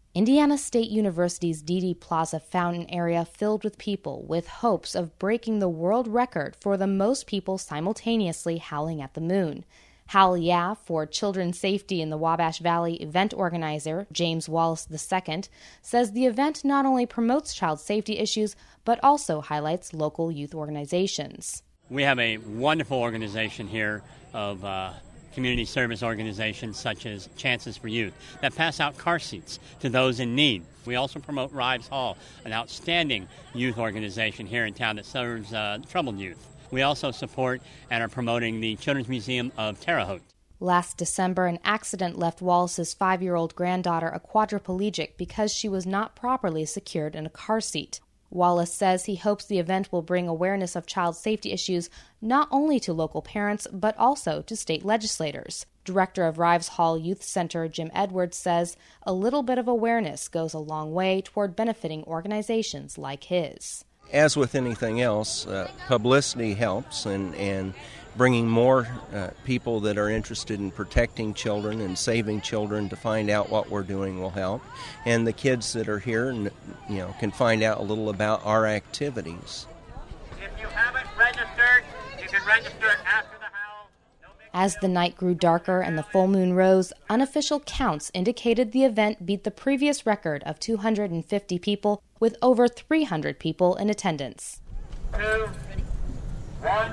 Indiana State University's Dede Plaza fountain area filled with people with hopes of breaking the world record for the most people simultaneously howling at the moon. Howl Yeah for Children's Safety in the Wabash Valley event organizer, James Wallace II, says the event not only promotes child safety issues, but also highlights local youth organizations. We have a wonderful organization here of community service organizations such as Chances for Youth that pass out car seats to those in need. We also promote Rives Hall, an outstanding youth organization here in town that serves troubled youth. We also support and are promoting the Children's Museum of Terre Haute. Last December, an accident left Wallace's 5-year-old granddaughter a quadriplegic because she was not properly secured in a car seat. Wallace says he hopes the event will bring awareness of child safety issues not only to local parents, but also to state legislators. Director of Rives Hall Youth Center, Jim Edwards, says a little bit of awareness goes a long way toward benefiting organizations like his. As with anything else, publicity helps, and bringing more people that are interested in protecting children and saving children to find out what we're doing will help. And the kids that are here, can find out a little about our activities. If you haven't registered, you can register after the howl. As the night grew darker and the full moon rose, unofficial counts indicated the event beat the previous record of 250 people, with over 300 people in attendance. 2, 1.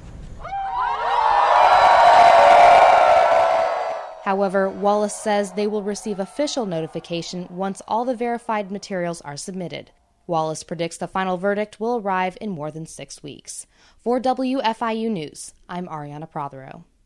However, Wallace says they will receive official notification once all the verified materials are submitted. Wallace predicts the final verdict will arrive in more than 6 weeks. For WFIU News, I'm Ariana Prothero.